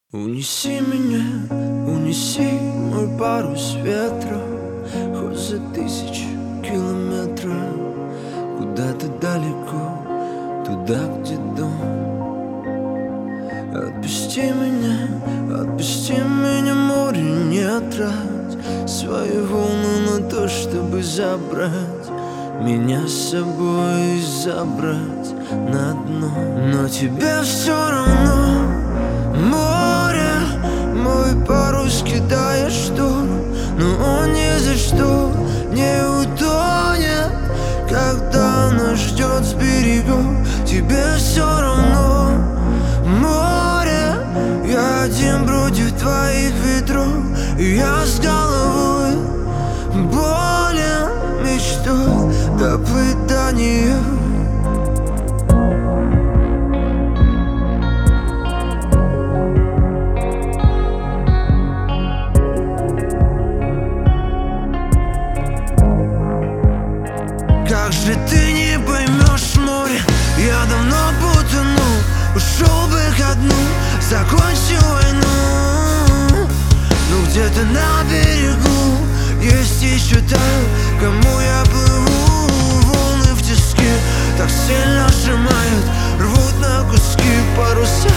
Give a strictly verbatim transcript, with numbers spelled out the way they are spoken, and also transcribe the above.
Унеси меня, унеси мой парус ветра, хоть за тысячи километров, куда-то далеко, туда, где дом. Отпусти меня, отпусти меня, море, не трать свои волны на то, чтобы забрать меня с собой и забрать на дно. Но тебе все равно, море, мой парус кидает шторм, но он ни за что не утонет, когда нас ждет с берегов. Тебе все равно, море, я один против твоих ветров, и я с головой болен мечтой доплыть до нее. Как же ты не поймешь, море, я давно потонул, ушел бы ко дну, закончил войну. Но где-то на берегу есть еще там, кому я плыву. Волны в тиске так сильно сжимают, рвут на куски паруса.